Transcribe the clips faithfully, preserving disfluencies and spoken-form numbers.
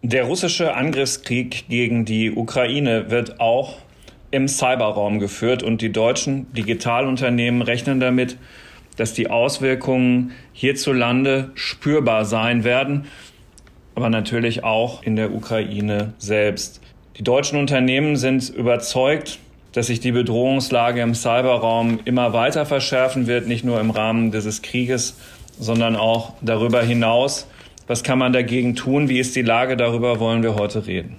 Der russische Angriffskrieg gegen die Ukraine wird auch im Cyberraum geführt und die deutschen Digitalunternehmen rechnen damit, dass die Auswirkungen hierzulande spürbar sein werden, aber natürlich auch in der Ukraine selbst. Die deutschen Unternehmen sind überzeugt, dass sich die Bedrohungslage im Cyberraum immer weiter verschärfen wird, nicht nur im Rahmen dieses Krieges, sondern auch darüber hinaus. Was kann man dagegen tun? Wie ist die Lage? Darüber wollen wir heute reden.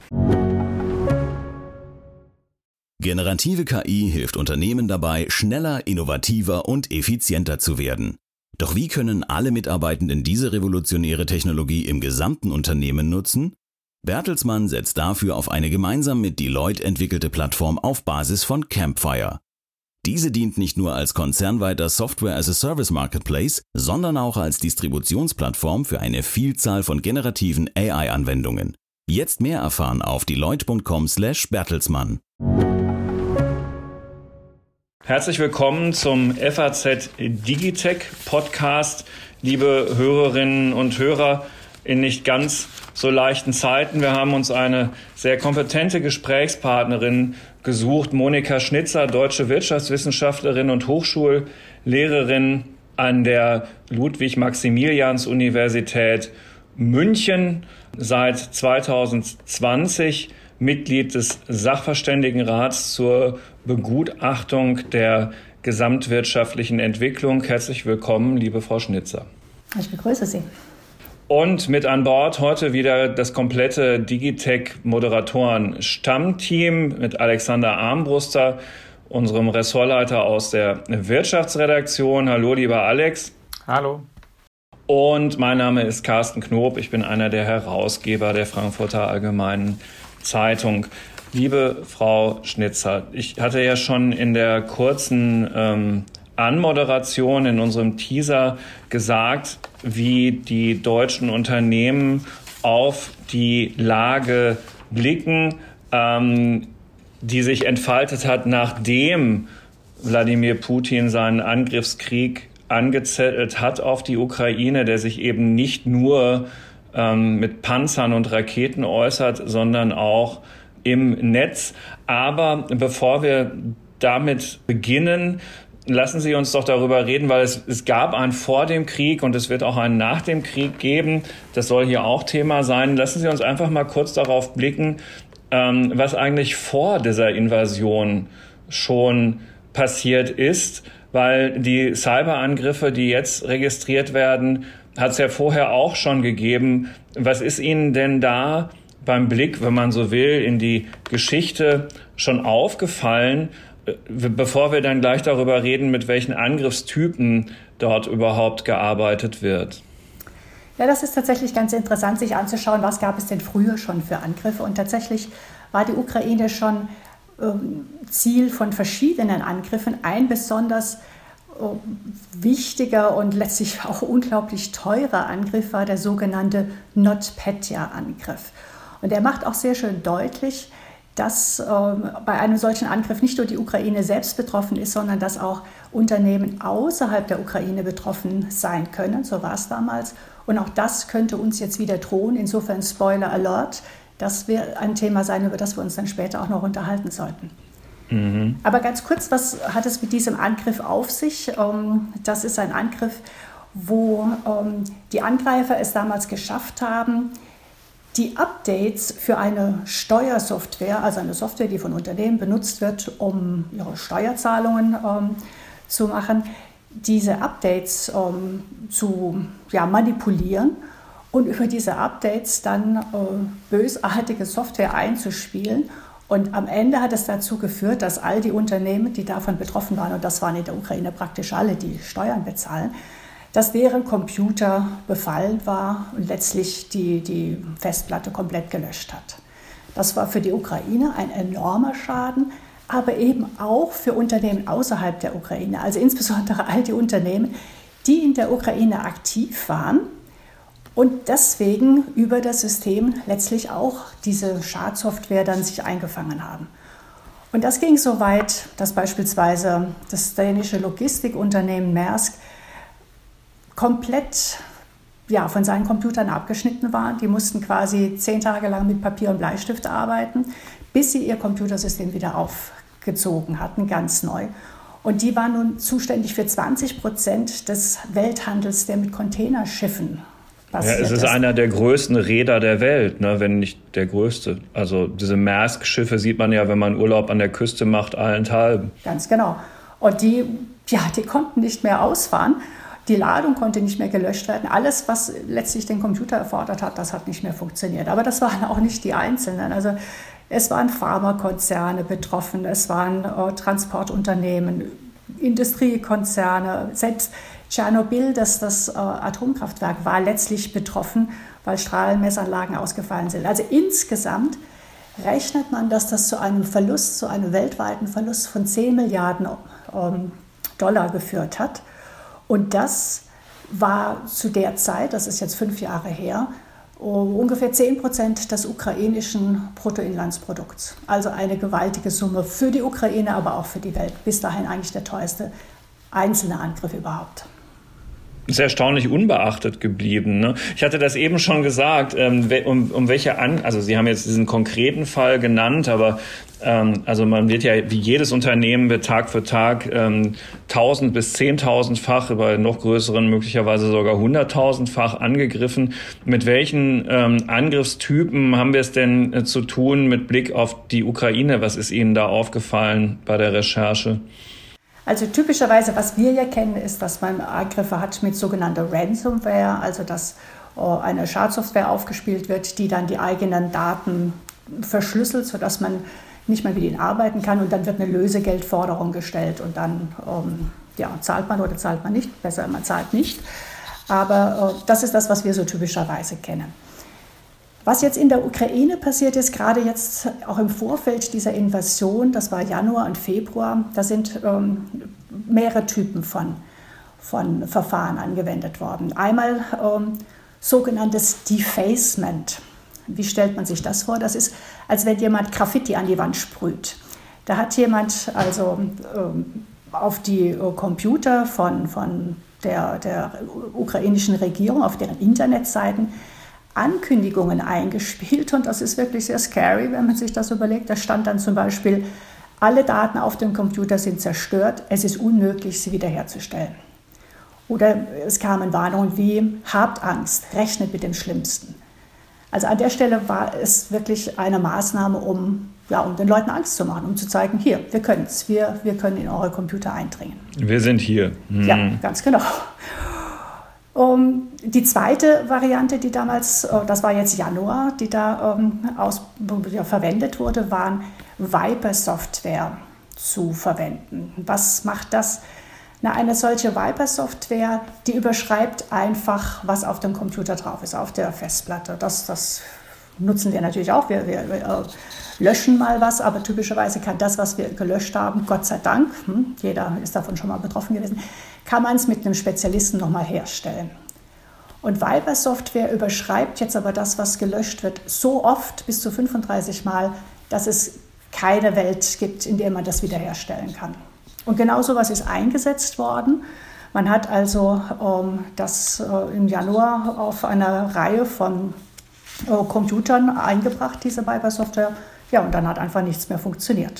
Generative K I hilft Unternehmen dabei, schneller, innovativer und effizienter zu werden. Doch wie können alle Mitarbeitenden diese revolutionäre Technologie im gesamten Unternehmen nutzen? Bertelsmann setzt dafür auf eine gemeinsam mit Deloitte entwickelte Plattform auf Basis von Campfire. Diese dient nicht nur als konzernweiter Software-as-a-Service-Marketplace, sondern auch als Distributionsplattform für eine Vielzahl von generativen A I-Anwendungen. Jetzt mehr erfahren auf deloitte punkt com slash bertelsmann. Herzlich willkommen zum F A Z Digitech Podcast, liebe Hörerinnen und Hörer in nicht ganz so leichten Zeiten. Wir haben uns eine sehr kompetente Gesprächspartnerin gesucht, Monika Schnitzer, deutsche Wirtschaftswissenschaftlerin und Hochschullehrerin an der Ludwig-Maximilians-Universität München, seit zweitausendzwanzig Mitglied des Sachverständigenrats zur Begutachtung der gesamtwirtschaftlichen Entwicklung. Herzlich willkommen, liebe Frau Schnitzer. Ich begrüße Sie. Und mit an Bord heute wieder das komplette Digitech-Moderatoren-Stammteam mit Alexander Armbruster, unserem Ressortleiter aus der Wirtschaftsredaktion. Hallo, lieber Alex. Hallo. Und mein Name ist Carsten Knob. Ich bin einer der Herausgeber der Frankfurter Allgemeinen Zeitung. Liebe Frau Schnitzer, ich hatte ja schon in der kurzen ähm, Anmoderation in unserem Teaser gesagt, wie die deutschen Unternehmen auf die Lage blicken, ähm, die sich entfaltet hat, nachdem Wladimir Putin seinen Angriffskrieg angezettelt hat auf die Ukraine, der sich eben nicht nur ähm, mit Panzern und Raketen äußert, sondern auch im Netz. Aber bevor wir damit beginnen, lassen Sie uns doch darüber reden, weil es, es gab einen vor dem Krieg und es wird auch einen nach dem Krieg geben. Das soll hier auch Thema sein. Lassen Sie uns einfach mal kurz darauf blicken, ähm, was eigentlich vor dieser Invasion schon passiert ist, weil die Cyberangriffe, die jetzt registriert werden, hat es ja vorher auch schon gegeben. Was ist Ihnen denn da beim Blick, wenn man so will, in die Geschichte schon aufgefallen, bevor wir dann gleich darüber reden, mit welchen Angriffstypen dort überhaupt gearbeitet wird? Ja, das ist tatsächlich ganz interessant, sich anzuschauen, was gab es denn früher schon für Angriffe. Und tatsächlich war die Ukraine schon ähm, Ziel von verschiedenen Angriffen. Ein besonders äh, wichtiger und letztlich auch unglaublich teurer Angriff war der sogenannte NotPetya-Angriff. Und er macht auch sehr schön deutlich, dass äh, bei einem solchen Angriff nicht nur die Ukraine selbst betroffen ist, sondern dass auch Unternehmen außerhalb der Ukraine betroffen sein können. So war es damals. Und auch das könnte uns jetzt wieder drohen. Insofern Spoiler Alert. Das wird ein Thema sein, über das wir uns dann später auch noch unterhalten sollten. Mhm. Aber ganz kurz, was hat es mit diesem Angriff auf sich? Ähm, das ist ein Angriff, wo ähm, die Angreifer es damals geschafft haben, die Updates für eine Steuersoftware, also eine Software, die von Unternehmen benutzt wird, um ihre Steuerzahlungen ähm, zu machen, diese Updates ähm, zu ja, manipulieren und über diese Updates dann äh, bösartige Software einzuspielen. Und am Ende hat es dazu geführt, dass all die Unternehmen, die davon betroffen waren, und das waren in der Ukraine praktisch alle, die Steuern bezahlen, dass deren Computer befallen war und letztlich die, die Festplatte komplett gelöscht hat. Das war für die Ukraine ein enormer Schaden, aber eben auch für Unternehmen außerhalb der Ukraine, also insbesondere all die Unternehmen, die in der Ukraine aktiv waren und deswegen über das System letztlich auch diese Schadsoftware dann sich eingefangen haben. Und das ging so weit, dass beispielsweise das dänische Logistikunternehmen Maersk komplett ja, von seinen Computern abgeschnitten waren. Die mussten quasi zehn Tage lang mit Papier und Bleistift arbeiten, bis sie ihr Computersystem wieder aufgezogen hatten, ganz neu. Und die waren nun zuständig für zwanzig Prozent des Welthandels, der mit Containerschiffen passiert ist. Ja, es ist, ist einer der größten Reeder der Welt, ne, wenn nicht der größte. Also diese Maersk-Schiffe sieht man ja, wenn man Urlaub an der Küste macht, allenthalben. Ganz genau. Und die, ja, die konnten nicht mehr ausfahren. Die Ladung konnte nicht mehr gelöscht werden. Alles, was letztlich den Computer erfordert hat, das hat nicht mehr funktioniert. Aber das waren auch nicht die Einzelnen. Also es waren Pharmakonzerne betroffen, es waren äh, Transportunternehmen, Industriekonzerne. Selbst Tschernobyl, das, das äh, Atomkraftwerk, war letztlich betroffen, weil Strahlenmessanlagen ausgefallen sind. Also insgesamt rechnet man, dass das zu einem Verlust, zu einem weltweiten Verlust von zehn Milliarden ähm, Dollar geführt hat. Und das war zu der Zeit, das ist jetzt fünf Jahre her, ungefähr zehn Prozent des ukrainischen Bruttoinlandsprodukts. Also eine gewaltige Summe für die Ukraine, aber auch für die Welt. Bis dahin eigentlich der teuerste einzelne Angriff überhaupt. Ist erstaunlich unbeachtet geblieben. Ne? Ich hatte das eben schon gesagt, ähm, um, um welche an, also Sie haben jetzt diesen konkreten Fall genannt, aber ähm, also man wird ja wie jedes Unternehmen wird Tag für Tag ähm, tausend bis zehntausendfach, bei noch größeren möglicherweise sogar hunderttausendfach angegriffen. Mit welchen ähm, Angriffstypen haben wir es denn äh, zu tun mit Blick auf die Ukraine? Was ist Ihnen da aufgefallen bei der Recherche? Also typischerweise, was wir ja kennen, ist, dass man Angriffe hat mit sogenannter Ransomware, also dass eine Schadsoftware aufgespielt wird, die dann die eigenen Daten verschlüsselt, sodass man nicht mehr mit ihnen arbeiten kann, und dann wird eine Lösegeldforderung gestellt und dann ähm, ja, zahlt man oder zahlt man nicht, besser man zahlt nicht. Aber äh, das ist das, was wir so typischerweise kennen. Was jetzt in der Ukraine passiert ist, gerade jetzt auch im Vorfeld dieser Invasion, das war Januar und Februar, da sind ähm, mehrere Typen von, von Verfahren angewendet worden. Einmal ähm, sogenanntes Defacement. Wie stellt man sich das vor? Das ist, als wenn jemand Graffiti an die Wand sprüht. Da hat jemand also ähm, auf die äh, Computer von, von der, der ukrainischen Regierung, auf deren Internetseiten, Ankündigungen eingespielt, und das ist wirklich sehr scary, wenn man sich das überlegt. Da stand dann zum Beispiel, alle Daten auf dem Computer sind zerstört, es ist unmöglich, sie wiederherzustellen. Oder es kamen Warnungen wie, habt Angst, rechnet mit dem Schlimmsten. Also an der Stelle war es wirklich eine Maßnahme, um, ja, um den Leuten Angst zu machen, um zu zeigen, hier, wir können es, wir, wir können in eure Computer eindringen. Wir sind hier. Hm. Ja, ganz genau. Um, die zweite Variante, die damals, das war jetzt Januar, die da um, aus, ja, verwendet wurde, waren Viper-Software zu verwenden. Was macht das? Na, eine solche Viper-Software, die überschreibt einfach, was auf dem Computer drauf ist, auf der Festplatte. Das, das nutzen wir natürlich auch. Wir, wir, wir äh, löschen mal was, aber typischerweise kann das, was wir gelöscht haben, Gott sei Dank, hm, jeder ist davon schon mal betroffen gewesen, kann man es mit einem Spezialisten nochmal herstellen. Und Viper-Software überschreibt jetzt aber das, was gelöscht wird, so oft, bis zu fünfunddreißig Mal, dass es keine Welt gibt, in der man das wiederherstellen kann. Und genau so etwas ist eingesetzt worden. Man hat also ähm, das äh, im Januar auf einer Reihe von äh, Computern eingebracht, diese Viper-Software. Ja, und dann hat einfach nichts mehr funktioniert.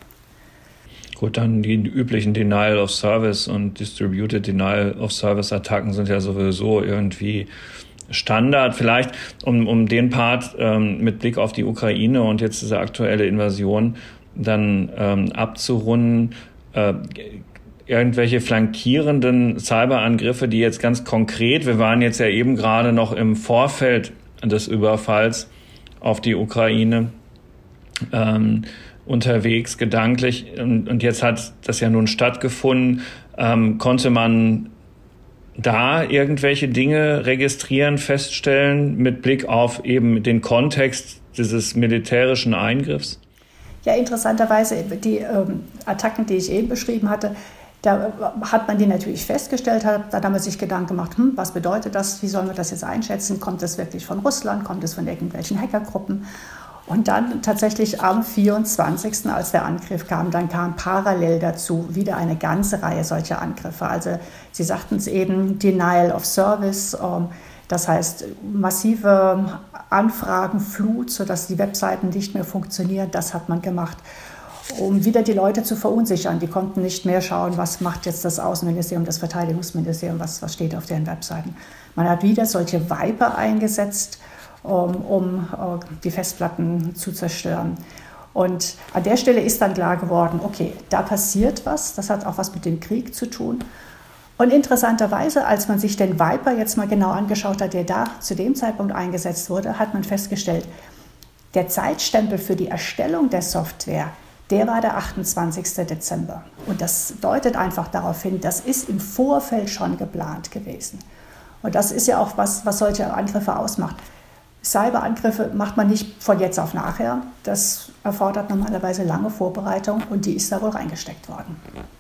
Gut, dann die üblichen Denial of Service und Distributed Denial of Service Attacken sind ja sowieso irgendwie Standard. Vielleicht, um, um den Part ähm, mit Blick auf die Ukraine und jetzt diese aktuelle Invasion dann ähm, abzurunden, äh, irgendwelche flankierenden Cyberangriffe, die jetzt ganz konkret, wir waren jetzt ja eben gerade noch im Vorfeld des Überfalls auf die Ukraine, ähm, unterwegs, gedanklich, und, und jetzt hat das ja nun stattgefunden. Ähm, konnte man da irgendwelche Dinge registrieren, feststellen, mit Blick auf eben den Kontext dieses militärischen Eingriffs? Ja, interessanterweise, die ähm, Attacken, die ich eben beschrieben hatte, da hat man die natürlich festgestellt, hat, da hat man sich Gedanken gemacht, hm, was bedeutet das, wie sollen wir das jetzt einschätzen, kommt es wirklich von Russland, kommt es von irgendwelchen Hackergruppen? Und dann tatsächlich am vierundzwanzigsten, als der Angriff kam, dann kam parallel dazu wieder eine ganze Reihe solcher Angriffe. Also Sie sagten es eben, Denial of Service, ähm, Das heißt, massive Anfragenflut, sodass die Webseiten nicht mehr funktionieren, das hat man gemacht, um wieder die Leute zu verunsichern. Die konnten nicht mehr schauen, was macht jetzt das Außenministerium, das Verteidigungsministerium, was, was steht auf deren Webseiten. Man hat wieder solche Viper eingesetzt, um, um die Festplatten zu zerstören. Und an der Stelle ist dann klar geworden, okay, da passiert was, das hat auch was mit dem Krieg zu tun. Und interessanterweise, als man sich den Viper jetzt mal genau angeschaut hat, der da zu dem Zeitpunkt eingesetzt wurde, hat man festgestellt, der Zeitstempel für die Erstellung der Software, der war der achtundzwanzigster Dezember. Und das deutet einfach darauf hin, das ist im Vorfeld schon geplant gewesen. Und das ist ja auch was, was solche Angriffe ausmacht. Cyberangriffe macht man nicht von jetzt auf nachher. Das erfordert normalerweise lange Vorbereitung und die ist da wohl reingesteckt worden.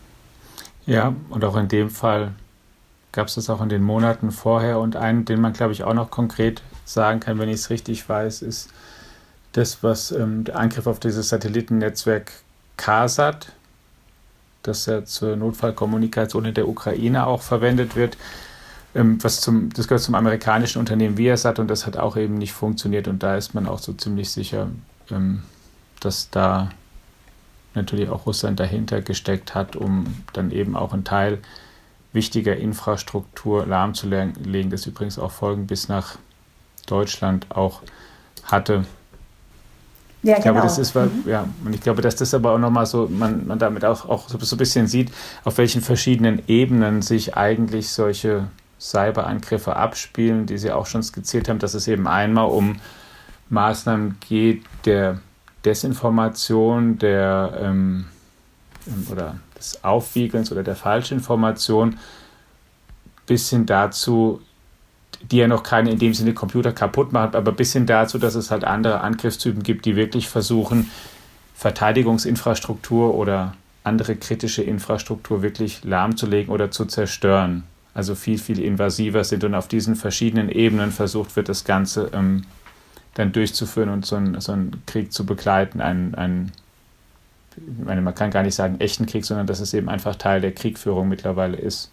Ja, und auch in dem Fall gab es das auch in den Monaten vorher. Und einen, den man, glaube ich, auch noch konkret sagen kann, wenn ich es richtig weiß, ist das, was ähm, der Angriff auf dieses Satellitennetzwerk CASAT, das ja zur Notfallkommunikation in der Ukraine auch verwendet wird, Was zum, das gehört zum amerikanischen Unternehmen Viasat und das hat auch eben nicht funktioniert und da ist man auch so ziemlich sicher, dass da natürlich auch Russland dahinter gesteckt hat, um dann eben auch einen Teil wichtiger Infrastruktur lahmzulegen, das übrigens auch Folgen bis nach Deutschland auch hatte. Ja, ich glaube, genau. das ist, mhm. ja, und ich glaube, dass das aber auch nochmal so, man, man damit auch, auch so, so ein bisschen sieht, auf welchen verschiedenen Ebenen sich eigentlich solche Cyberangriffe abspielen, die Sie auch schon skizziert haben, dass es eben einmal um Maßnahmen geht der Desinformation, der ähm, oder des Aufwiegelns oder der Falschinformation bis hin dazu, die ja noch keine in dem Sinne Computer kaputt machen, aber bis hin dazu, dass es halt andere Angriffstypen gibt, die wirklich versuchen, Verteidigungsinfrastruktur oder andere kritische Infrastruktur wirklich lahmzulegen oder zu zerstören. Also viel, viel invasiver sind und auf diesen verschiedenen Ebenen versucht wird, das Ganze ähm, dann durchzuführen und so, ein, so einen Krieg zu begleiten. Ein, ein, ich meine, man kann gar nicht sagen echten Krieg, sondern dass es eben einfach Teil der Kriegführung mittlerweile ist.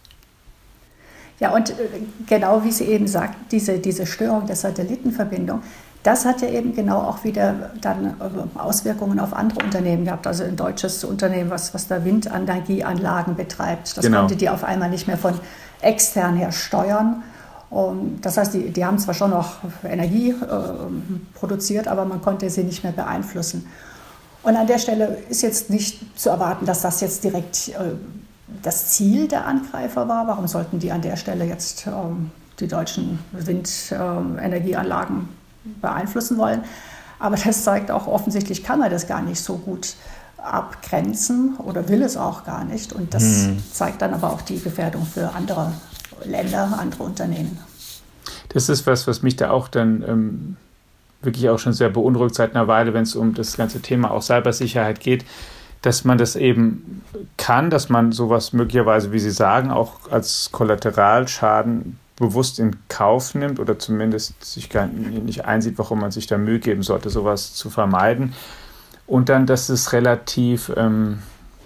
Ja, und genau wie Sie eben sagt, diese, diese Störung der Satellitenverbindung, das hat ja eben genau auch wieder dann Auswirkungen auf andere Unternehmen gehabt. Also ein deutsches Unternehmen, was, was da Windenergieanlagen betreibt, das genau. konnte die auf einmal nicht mehr von extern her steuern. Das heißt, die, die haben zwar schon noch Energie äh, produziert, aber man konnte sie nicht mehr beeinflussen. Und an der Stelle ist jetzt nicht zu erwarten, dass das jetzt direkt äh, das Ziel der Angreifer war. Warum sollten die an der Stelle jetzt äh, die deutschen Windenergieanlagen äh, beeinflussen wollen? Aber das zeigt auch, offensichtlich kann man das gar nicht so gut abgrenzen oder will es auch gar nicht. Und das hm. zeigt dann aber auch die Gefährdung für andere Länder, andere Unternehmen. Das ist was, was mich da auch dann ähm, wirklich auch schon sehr beunruhigt seit einer Weile, wenn es um das ganze Thema auch Cybersicherheit geht, dass man das eben kann, dass man sowas möglicherweise, wie Sie sagen, auch als Kollateralschaden bewusst in Kauf nimmt oder zumindest sich gar nicht einsieht, warum man sich da Mühe geben sollte, sowas zu vermeiden. Und dann, dass es relativ ähm,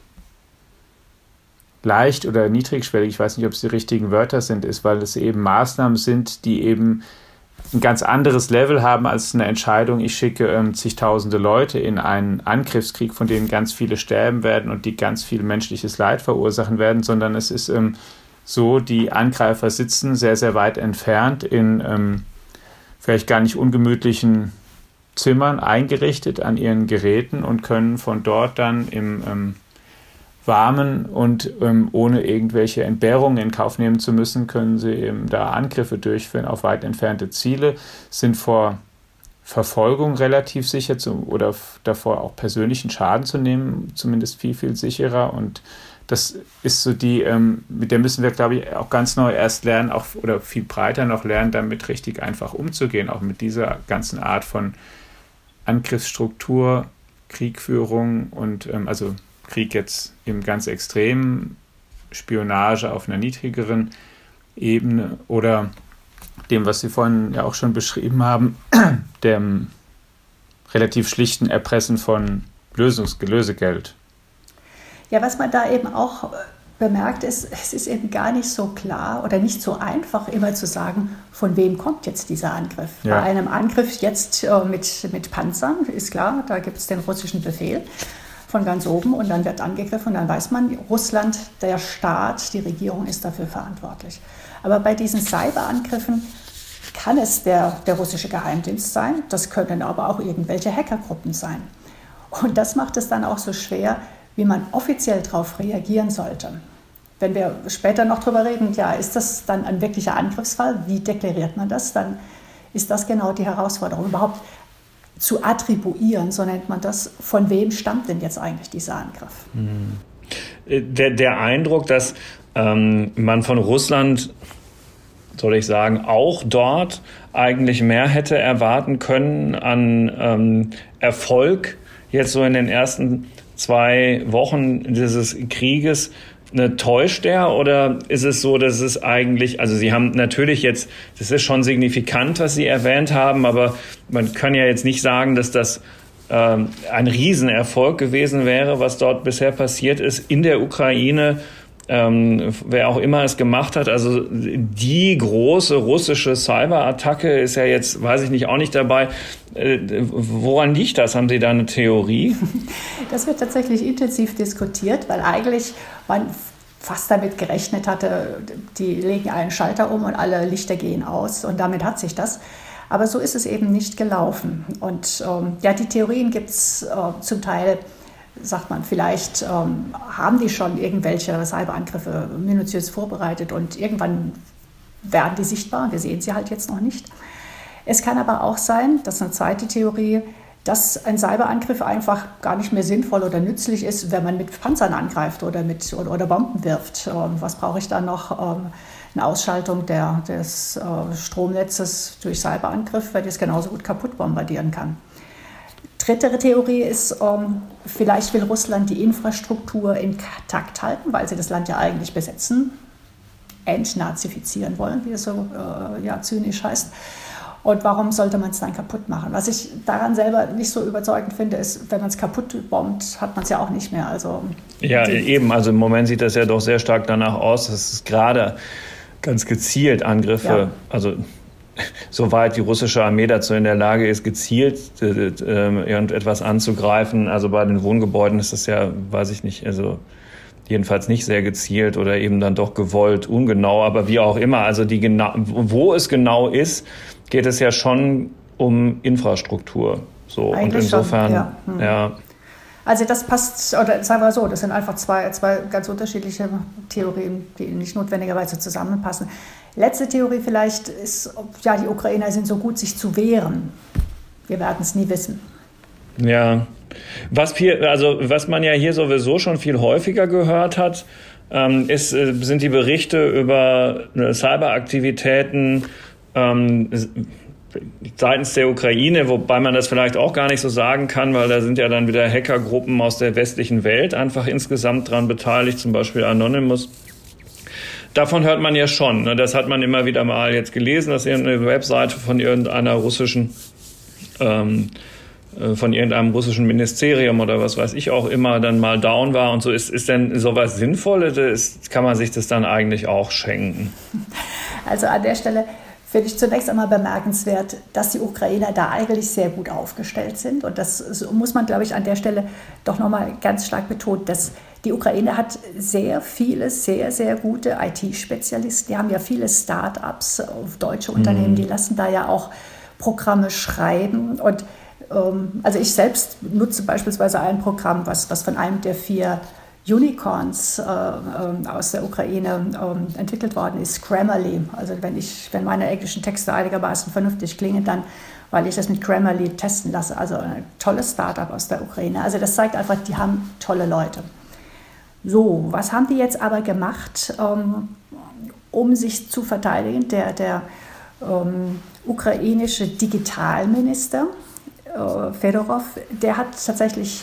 leicht oder niedrigschwellig, ich weiß nicht, ob es die richtigen Wörter sind, ist, weil es eben Maßnahmen sind, die eben ein ganz anderes Level haben als eine Entscheidung, ich schicke ähm, zigtausende Leute in einen Angriffskrieg, von denen ganz viele sterben werden und die ganz viel menschliches Leid verursachen werden, sondern es ist ähm, so, die Angreifer sitzen sehr, sehr weit entfernt in ähm, vielleicht gar nicht ungemütlichen Zimmern eingerichtet an ihren Geräten und können von dort dann im ähm, Warmen und ähm, ohne irgendwelche Entbehrungen in Kauf nehmen zu müssen, können sie eben da Angriffe durchführen auf weit entfernte Ziele, sind vor Verfolgung relativ sicher zu, oder f- davor auch persönlichen Schaden zu nehmen, zumindest viel, viel sicherer. Und das ist so die, ähm, mit der müssen wir, glaube ich, auch ganz neu erst lernen, auch oder viel breiter noch lernen, damit richtig einfach umzugehen, auch mit dieser ganzen Art von Angriffsstruktur, Kriegführung und ähm, also Krieg jetzt im ganz extremen, Spionage auf einer niedrigeren Ebene oder dem, was Sie vorhin ja auch schon beschrieben haben, dem relativ schlichten Erpressen von Lösungs- Lösegeld. Ja, was man da eben auch bemerkt, ist, es ist eben gar nicht so klar oder nicht so einfach, immer zu sagen, von wem kommt jetzt dieser Angriff. Ja. Bei einem Angriff jetzt äh, mit, mit Panzern ist klar, da gibt es den russischen Befehl von ganz oben und dann wird angegriffen und dann weiß man, Russland, der Staat, die Regierung ist dafür verantwortlich. Aber bei diesen Cyberangriffen kann es der, der russische Geheimdienst sein, das können aber auch irgendwelche Hackergruppen sein. Und das macht es dann auch so schwer, wie man offiziell darauf reagieren sollte. Wenn wir später noch darüber reden, ja, ist das dann ein wirklicher Angriffsfall? Wie deklariert man das? Dann ist das genau die Herausforderung, überhaupt zu attribuieren, so nennt man das. Von wem stammt denn jetzt eigentlich dieser Angriff? Der, der Eindruck, dass ähm, man von Russland, soll ich sagen, auch dort eigentlich mehr hätte erwarten können an ähm, Erfolg, jetzt so in den ersten zwei Wochen dieses Krieges, ne, täuscht der oder ist es so, dass es eigentlich, also Sie haben natürlich jetzt, das ist schon signifikant, was Sie erwähnt haben, aber man kann ja jetzt nicht sagen, dass das ähm, ein Riesenerfolg gewesen wäre, was dort bisher passiert ist in der Ukraine. Ähm, wer auch immer es gemacht hat, also die große russische Cyberattacke ist ja jetzt, weiß ich nicht, auch nicht dabei. Äh, woran liegt das? Haben Sie da eine Theorie? Das wird tatsächlich intensiv diskutiert, weil eigentlich man fast damit gerechnet hatte, die legen einen Schalter um und alle Lichter gehen aus und damit hat sich das. Aber so ist es eben nicht gelaufen. Und ähm, ja, die Theorien gibt es äh, zum Teil, sagt man, vielleicht ähm, haben die schon irgendwelche Cyberangriffe minutiös vorbereitet und irgendwann werden die sichtbar. Wir sehen sie halt jetzt noch nicht. Es kann aber auch sein, das ist eine zweite Theorie, dass ein Cyberangriff einfach gar nicht mehr sinnvoll oder nützlich ist, wenn man mit Panzern angreift oder, mit, oder, oder Bomben wirft. Ähm, was brauche ich dann noch? Ähm, eine Ausschaltung der, des äh, Stromnetzes durch Cyberangriff, weil ich es genauso gut kaputt bombardieren kann. Dritte Theorie ist, ähm, vielleicht will Russland die Infrastruktur intakt halten, weil sie das Land ja eigentlich besetzen, entnazifizieren wollen, wie es so äh, ja, zynisch heißt. Und warum sollte man es dann kaputt machen? Was ich daran selber nicht so überzeugend finde, ist, wenn man es kaputt bombt, hat man es ja auch nicht mehr. Also, ja, eben. Also im Moment sieht das ja doch sehr stark danach aus, dass es gerade ganz gezielt Angriffe, ja. also soweit die russische Armee dazu in der Lage ist, gezielt äh, äh, irgendetwas anzugreifen. Also bei den Wohngebäuden ist das ja, weiß ich nicht, also jedenfalls nicht sehr gezielt oder eben dann doch gewollt, ungenau, aber wie auch immer. Also die genau, wo es genau ist, geht es ja schon um Infrastruktur. So eigentlich und insofern, schon, ja. Hm. ja. Also das passt, oder sagen wir so, das sind einfach zwei, zwei ganz unterschiedliche Theorien, die nicht notwendigerweise zusammenpassen. Letzte Theorie vielleicht ist, ja, die Ukrainer sind so gut, sich zu wehren. Wir werden es nie wissen. Ja, was viel, also was man ja hier sowieso schon viel häufiger gehört hat, ähm, ist, sind die Berichte über Cyberaktivitäten ähm, seitens der Ukraine, wobei man das vielleicht auch gar nicht so sagen kann, weil da sind ja dann wieder Hackergruppen aus der westlichen Welt einfach insgesamt dran beteiligt, zum Beispiel Anonymous. Davon hört man ja schon. Ne? Das hat man immer wieder mal jetzt gelesen, dass irgendeine Webseite von irgendeiner russischen, ähm, von irgendeinem russischen Ministerium oder was weiß ich auch immer dann mal down war und so. Ist, ist denn sowas Sinnvolles? Kann man sich das dann eigentlich auch schenken? Also an der Stelle finde ich zunächst einmal bemerkenswert, dass die Ukrainer da eigentlich sehr gut aufgestellt sind. Und das muss man, glaube ich, an der Stelle doch nochmal ganz stark betonen, dass die Ukraine hat sehr viele, sehr, sehr gute I T-Spezialisten. Die haben ja viele Start-ups, deutsche Unternehmen, die lassen da ja auch Programme schreiben. Und ähm, also ich selbst nutze beispielsweise ein Programm, was, was von einem der vier Unicorns äh, äh, aus der Ukraine äh, entwickelt worden ist, Grammarly. Also wenn ich, wenn meine englischen Texte einigermaßen vernünftig klingen, dann, weil ich das mit Grammarly testen lasse. Also ein tolles Startup aus der Ukraine. Also das zeigt einfach, die haben tolle Leute. So, was haben die jetzt aber gemacht, ähm, um sich zu verteidigen? Der, der ähm, ukrainische Digitalminister äh, Fedorov, der hat tatsächlich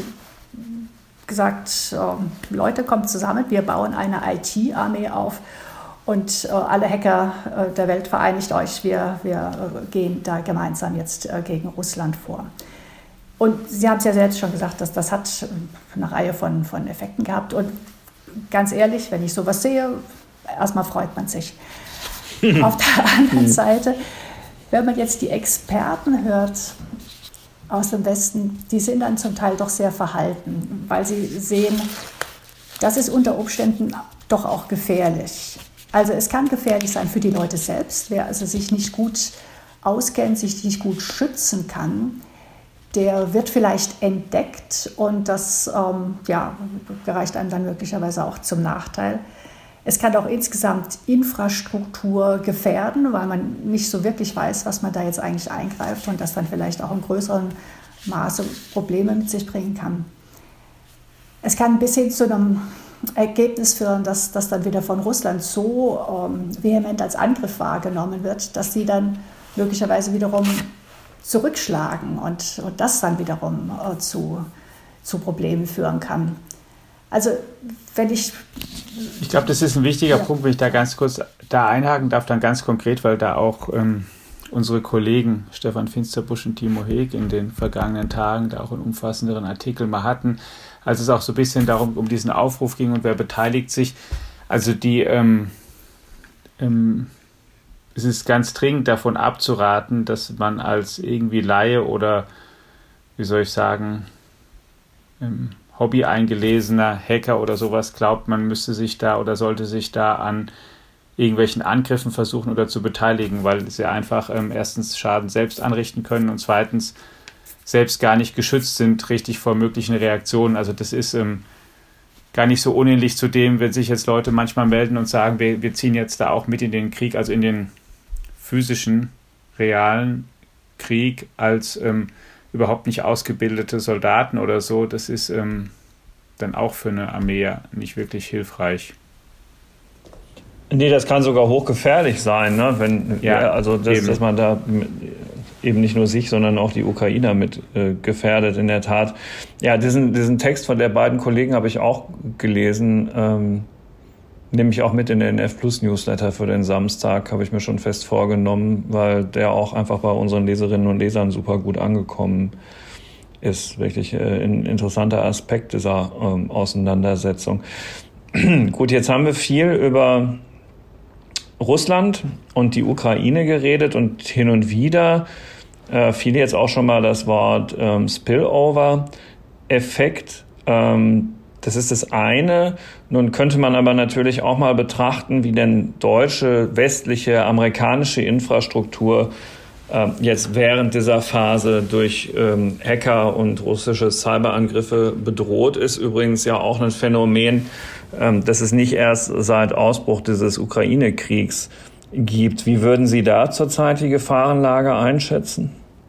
gesagt, äh, Leute, kommt zusammen, wir bauen eine I T-Armee auf und äh, alle Hacker äh, der Welt vereinigt euch, wir, wir äh, gehen da gemeinsam jetzt äh, gegen Russland vor. Und Sie haben es ja selbst schon gesagt, dass das hat eine Reihe von, von Effekten gehabt und ganz ehrlich, wenn ich sowas sehe, erstmal freut man sich. Auf der anderen Seite, wenn man jetzt die Experten hört aus dem Westen, die sind dann zum Teil doch sehr verhalten, weil sie sehen, das ist unter Umständen doch auch gefährlich. Also es kann gefährlich sein für die Leute selbst, wer also sich nicht gut auskennt, sich nicht gut schützen kann, der wird vielleicht entdeckt und das ähm, ja, gereicht einem dann möglicherweise auch zum Nachteil. Es kann auch insgesamt Infrastruktur gefährden, weil man nicht so wirklich weiß, was man da jetzt eigentlich eingreift und das dann vielleicht auch in größerem Maße Probleme mit sich bringen kann. Es kann bis hin zu einem Ergebnis führen, dass das dann wieder von Russland so ähm, vehement als Angriff wahrgenommen wird, dass sie dann möglicherweise wiederum zurückschlagen und, und das dann wiederum äh, zu, zu Problemen führen kann. Also wenn ich... Ich glaube, das ist ein wichtiger ja. Punkt, wenn ich da ganz kurz da einhaken darf, dann ganz konkret, weil da auch ähm, unsere Kollegen Stefan Finsterbusch und Timo Heeg in den vergangenen Tagen da auch einen umfassenderen Artikel mal hatten, als es auch so ein bisschen darum um diesen Aufruf ging und wer beteiligt sich. Also die ähm, ähm, es ist ganz dringend davon abzuraten, dass man als irgendwie Laie oder, wie soll ich sagen, ähm, Hobby eingelesener Hacker oder sowas glaubt, man müsste sich da oder sollte sich da an irgendwelchen Angriffen versuchen oder zu beteiligen, weil sie einfach ähm, erstens Schaden selbst anrichten können und zweitens selbst gar nicht geschützt sind richtig vor möglichen Reaktionen. Also das ist ähm, gar nicht so unähnlich zu dem, wenn sich jetzt Leute manchmal melden und sagen, wir, wir ziehen jetzt da auch mit in den Krieg, also in den physischen, realen Krieg als ähm, überhaupt nicht ausgebildete Soldaten oder so. Das ist ähm, dann auch für eine Armee nicht wirklich hilfreich. Nee, das kann sogar hochgefährlich sein, ne? Wenn, ja, also das, dass man da eben nicht nur sich, sondern auch die Ukrainer mit äh, gefährdet, in der Tat. Ja, diesen, diesen Text von der beiden Kollegen habe ich auch gelesen, ähm, nehme ich auch mit in den F Plus Newsletter für den Samstag, habe ich mir schon fest vorgenommen, weil der auch einfach bei unseren Leserinnen und Lesern super gut angekommen ist. Wirklich äh, ein interessanter Aspekt dieser ähm, Auseinandersetzung. Gut, jetzt haben wir viel über Russland und die Ukraine geredet und hin und wieder äh, fiel jetzt auch schon mal das Wort ähm, Spillover-Effekt. Ähm, das ist das eine. Nun könnte man aber natürlich auch mal betrachten, wie denn deutsche, westliche, amerikanische Infrastruktur äh, jetzt während dieser Phase durch ähm, Hacker und russische Cyberangriffe bedroht ist. Übrigens ja auch ein Phänomen, ähm, das es nicht erst seit Ausbruch dieses Ukraine-Kriegs gibt. Wie würden Sie da zurzeit die Gefahrenlage einschätzen?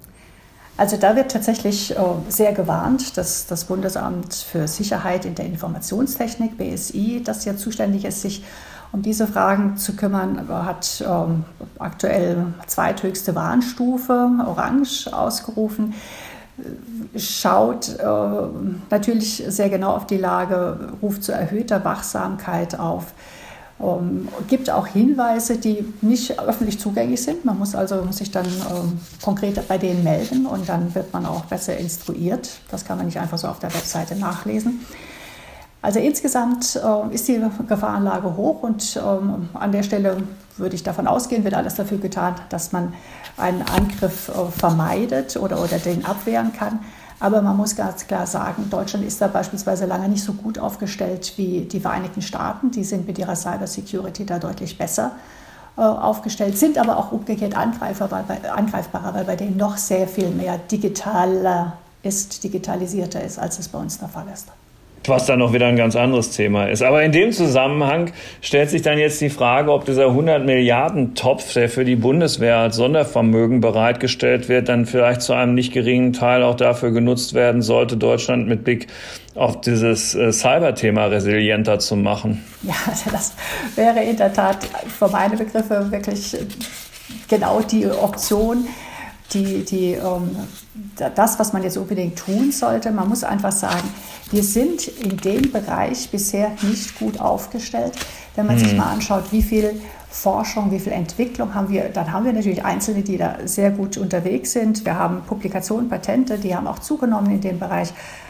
Also da wird tatsächlich äh, sehr gewarnt, dass das Bundesamt für Sicherheit in der Informationstechnik, B S I, das ja zuständig ist, sich um diese Fragen zu kümmern, hat ähm, aktuell zweithöchste Warnstufe, orange, ausgerufen, schaut äh, natürlich sehr genau auf die Lage, ruft zu erhöhter Wachsamkeit auf. Ähm, gibt auch Hinweise, die nicht öffentlich zugänglich sind. Man muss also sich dann ähm, konkret bei denen melden und dann wird man auch besser instruiert. Das kann man nicht einfach so auf der Webseite nachlesen. Also insgesamt äh, ist die Gefahrenlage hoch und ähm, an der Stelle würde ich davon ausgehen, wird alles dafür getan, dass man einen Angriff äh, vermeidet oder, oder den abwehren kann. Aber man muss ganz klar sagen, Deutschland ist da beispielsweise lange nicht so gut aufgestellt wie die Vereinigten Staaten. Die sind mit ihrer Cybersecurity da deutlich besser äh, aufgestellt, sind aber auch umgekehrt angreifbarer, angreifbarer, weil bei denen noch sehr viel mehr digitaler ist, digitalisierter ist, als es bei uns der Fall ist. Was dann noch wieder ein ganz anderes Thema ist. Aber in dem Zusammenhang stellt sich dann jetzt die Frage, ob dieser hundert Milliarden Topf, der für die Bundeswehr als Sondervermögen bereitgestellt wird, dann vielleicht zu einem nicht geringen Teil auch dafür genutzt werden sollte, Deutschland mit Blick auf dieses äh, Cyber-Thema resilienter zu machen. Ja, also das wäre in der Tat für meine Begriffe wirklich genau die Option, Die, die, ähm, das, was man jetzt unbedingt tun sollte. Man muss einfach sagen, wir sind in dem Bereich bisher nicht gut aufgestellt. Wenn man hm. sich mal anschaut, wie viel Forschung, wie viel Entwicklung haben wir, dann haben wir natürlich Einzelne, die da sehr gut unterwegs sind. Wir haben Publikationen, Patente, die haben auch zugenommen in dem Bereich.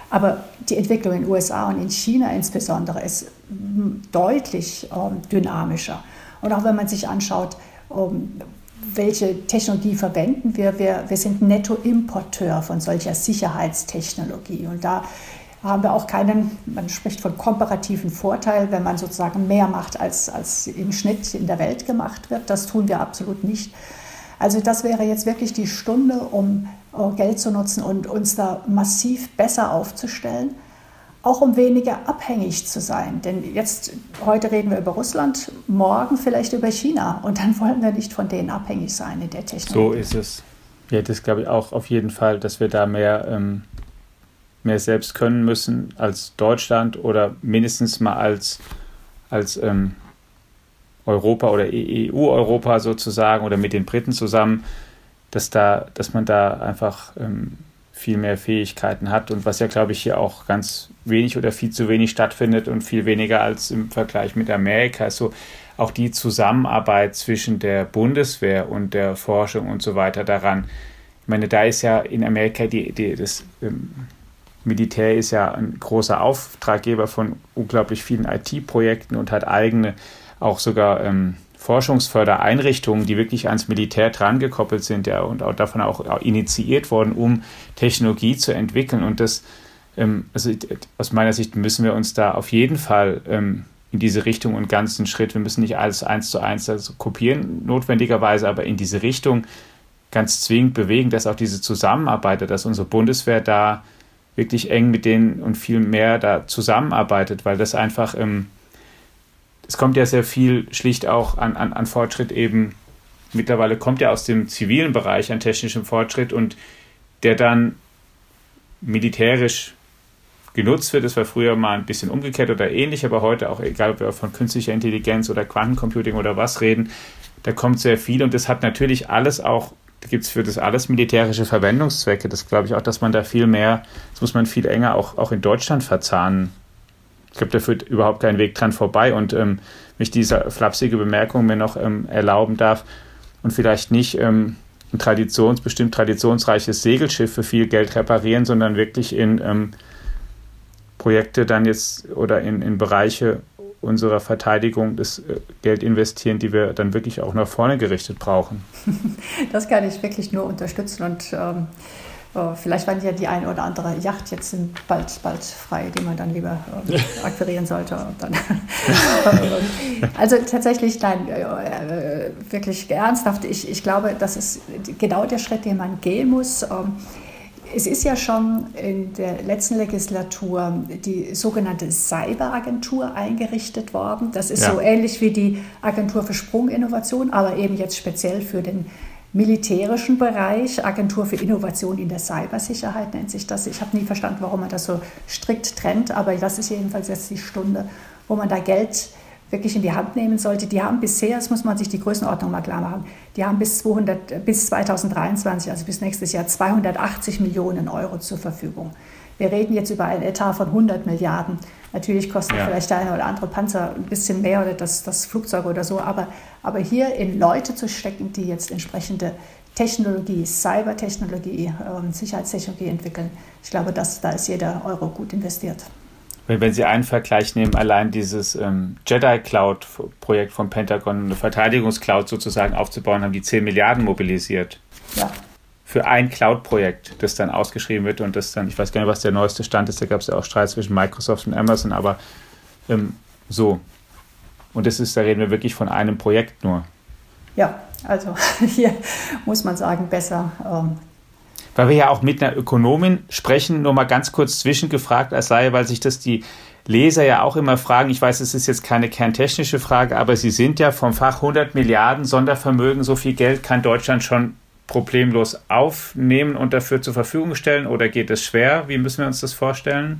Aber die Entwicklung in den U S A und in China insbesondere ist deutlich ähm, dynamischer. Und auch wenn man sich anschaut, ähm, welche Technologie verwenden wir, wir, wir sind Nettoimporteur von solcher Sicherheitstechnologie. Und da haben wir auch keinen, man spricht von komparativen Vorteil, wenn man sozusagen mehr macht, als, als im Schnitt in der Welt gemacht wird. Das tun wir absolut nicht. Also das wäre jetzt wirklich die Stunde, um Geld zu nutzen und uns da massiv besser aufzustellen, auch um weniger abhängig zu sein. Denn jetzt, heute reden wir über Russland, morgen vielleicht über China und dann wollen wir nicht von denen abhängig sein in der Technologie. So ist es. Ja, das glaube ich auch auf jeden Fall, dass wir da mehr, ähm, mehr selbst können müssen als Deutschland oder mindestens mal als, als ähm, Europa oder E U-Europa sozusagen oder mit den Briten zusammen, dass, da, dass man da einfach ähm, viel mehr Fähigkeiten hat und was ja, glaube ich, hier auch ganz wenig oder viel zu wenig stattfindet und viel weniger als im Vergleich mit Amerika. So auch die Zusammenarbeit zwischen der Bundeswehr und der Forschung und so weiter daran. Ich meine, da ist ja in Amerika die, die das ähm, Militär ist ja ein großer Auftraggeber von unglaublich vielen I T-Projekten und hat eigene auch sogar ähm, Forschungsfördereinrichtungen, die wirklich ans Militär dran gekoppelt sind, ja, und auch davon auch, auch initiiert worden, um Technologie zu entwickeln. Und das, ähm, also aus meiner Sicht müssen wir uns da auf jeden Fall ähm, in diese Richtung einen ganzen Schritt, wir müssen nicht alles eins zu eins also kopieren, notwendigerweise, aber in diese Richtung ganz zwingend bewegen, dass auch diese Zusammenarbeit, dass unsere Bundeswehr da wirklich eng mit denen und viel mehr da zusammenarbeitet, weil das einfach ähm, es kommt ja sehr viel schlicht auch an, an, an Fortschritt eben, mittlerweile kommt ja aus dem zivilen Bereich an technischem Fortschritt und der dann militärisch genutzt wird. Das war früher mal ein bisschen umgekehrt oder ähnlich, aber heute auch, egal ob wir von künstlicher Intelligenz oder Quantencomputing oder was reden, da kommt sehr viel und das hat natürlich alles auch, da gibt es für das alles militärische Verwendungszwecke. Das glaube ich auch, dass man da viel mehr, das muss man viel enger auch, auch in Deutschland verzahnen. Ich glaube, da führt überhaupt kein Weg dran vorbei. Und ähm, wenn ich diese flapsige Bemerkung mir noch ähm, erlauben darf und vielleicht nicht ähm, ein traditions, bestimmt traditionsreiches Segelschiff für viel Geld reparieren, sondern wirklich in ähm, Projekte dann jetzt oder in, in Bereiche unserer Verteidigung das äh, Geld investieren, die wir dann wirklich auch nach vorne gerichtet brauchen. Das kann ich wirklich nur unterstützen und ähm vielleicht war ja die eine oder andere Yacht jetzt bald, bald frei, die man dann lieber äh, akquirieren sollte. Und dann also tatsächlich, nein, äh, wirklich ernsthaft. Ich, ich glaube, das ist genau der Schritt, den man gehen muss. Ähm, es ist ja schon in der letzten Legislatur die sogenannte Cyberagentur eingerichtet worden. Das ist ja so ähnlich wie die Agentur für Sprunginnovation, aber eben jetzt speziell für den militärischen Bereich, Agentur für Innovation in der Cybersicherheit nennt sich das. Ich habe nie verstanden, warum man das so strikt trennt, aber das ist jedenfalls jetzt die Stunde, wo man da Geld wirklich in die Hand nehmen sollte. Die haben bisher, das muss man sich die Größenordnung mal klar machen, die haben bis, zweihundert, bis zweitausenddreiundzwanzig, also bis nächstes Jahr, zweihundertachtzig Millionen Euro zur Verfügung. Wir reden jetzt über einen Etat von hundert Milliarden. Natürlich kostet ja vielleicht der eine oder andere Panzer ein bisschen mehr oder das, das Flugzeug oder so, aber, aber hier in Leute zu stecken, die jetzt entsprechende Technologie, Cybertechnologie, äh, Sicherheitstechnologie entwickeln, ich glaube, dass, da ist jeder Euro gut investiert. Wenn, wenn Sie einen Vergleich nehmen, allein dieses ähm, Jedi-Cloud-Projekt vom Pentagon, eine Verteidigungscloud sozusagen aufzubauen, haben die zehn Milliarden mobilisiert. Ja. Für ein Cloud-Projekt, das dann ausgeschrieben wird und das dann, ich weiß gar nicht, was der neueste Stand ist, da gab es ja auch Streit zwischen Microsoft und Amazon, aber ähm, so. Und das ist, da reden wir wirklich von einem Projekt nur. Ja, also hier muss man sagen, besser. Ähm Weil wir ja auch mit einer Ökonomin sprechen, nur mal ganz kurz zwischengefragt, als sei, weil sich das die Leser ja auch immer fragen, ich weiß, es ist jetzt keine kerntechnische Frage, aber Sie sind ja vom Fach hundert Milliarden Sondervermögen, so viel Geld kann Deutschland schon problemlos aufnehmen und dafür zur Verfügung stellen oder geht es schwer? Wie müssen wir uns das vorstellen?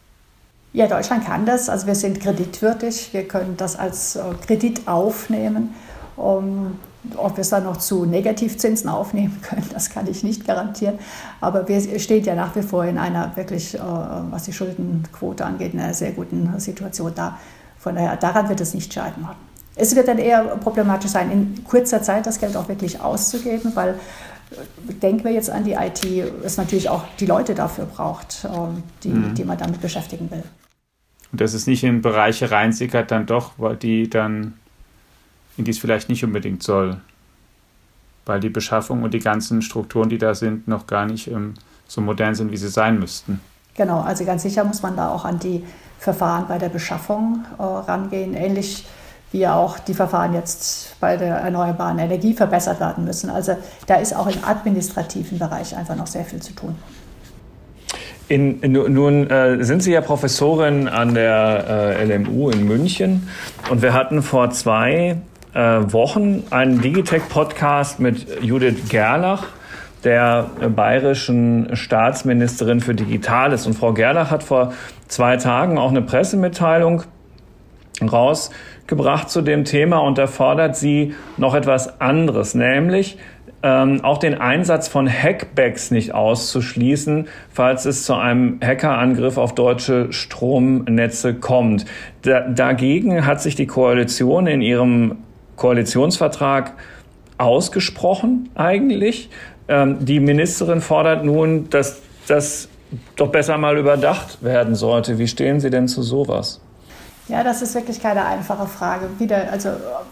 Ja, Deutschland kann das. Also wir sind kreditwürdig. Wir können das als Kredit aufnehmen. Um, ob wir es dann noch zu Negativzinsen aufnehmen können, das kann ich nicht garantieren. Aber wir stehen ja nach wie vor in einer wirklich, was die Schuldenquote angeht, in einer sehr guten Situation da. Von daher, daran wird es nicht scheitern. Es wird dann eher problematisch sein, in kurzer Zeit das Geld auch wirklich auszugeben, weil denken wir jetzt an die I T, es natürlich auch die Leute dafür braucht, die, mhm. die man damit beschäftigen will. Und dass es nicht in Bereiche reinsickert, dann doch, weil die dann, in die es vielleicht nicht unbedingt soll. Weil die Beschaffung und die ganzen Strukturen, die da sind, noch gar nicht ähm, so modern sind, wie sie sein müssten. Genau, also ganz sicher muss man da auch an die Verfahren bei der Beschaffung äh, rangehen, ähnlich wie ja auch die Verfahren jetzt bei der erneuerbaren Energie verbessert werden müssen. Also da ist auch im administrativen Bereich einfach noch sehr viel zu tun. In, in, nun äh, sind Sie ja Professorin an der äh, L M U in München und wir hatten vor zwei äh, Wochen einen Digitech-Podcast mit Judith Gerlach, der äh, bayerischen Staatsministerin für Digitales. Und Frau Gerlach hat vor zwei Tagen auch eine Pressemitteilung rausgebracht zu dem Thema und da fordert sie noch etwas anderes, nämlich ähm, auch den Einsatz von Hackbacks nicht auszuschließen, falls es zu einem Hackerangriff auf deutsche Stromnetze kommt. Da, dagegen hat sich die Koalition in ihrem Koalitionsvertrag ausgesprochen eigentlich. Ähm, die Ministerin fordert nun, dass das doch besser mal überdacht werden sollte. Wie stehen Sie denn zu sowas? Ja, das ist wirklich keine einfache Frage. Wieder, also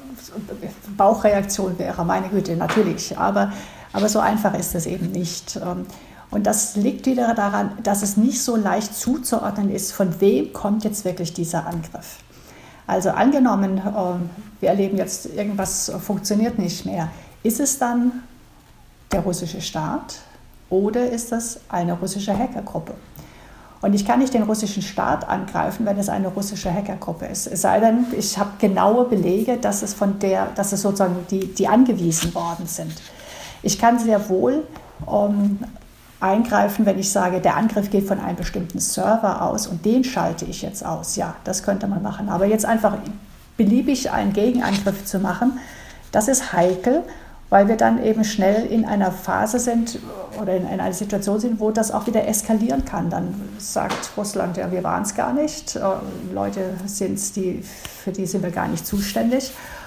Bauchreaktion wäre, meine Güte, natürlich. Aber, aber so einfach ist es eben nicht. Und das liegt wieder daran, dass es nicht so leicht zuzuordnen ist, von wem kommt jetzt wirklich dieser Angriff. Also angenommen, wir erleben jetzt, irgendwas funktioniert nicht mehr. Ist es dann der russische Staat oder ist das eine russische Hackergruppe? Und ich kann nicht den russischen Staat angreifen, wenn es eine russische Hackergruppe ist. Es sei denn, ich habe genaue Belege, dass es von der, dass es sozusagen die, die angewiesen worden sind. Ich kann sehr wohl um, eingreifen, wenn ich sage, der Angriff geht von einem bestimmten Server aus und den schalte ich jetzt aus. Ja, das könnte man machen. Aber jetzt einfach beliebig einen Gegenangriff zu machen, das ist heikel, weil wir dann eben schnell in einer Phase sind oder in einer Situation sind, wo das auch wieder eskalieren kann. Dann sagt Russland, ja, wir waren es gar nicht, Leute sind es, die, für die sind wir gar nicht zuständig.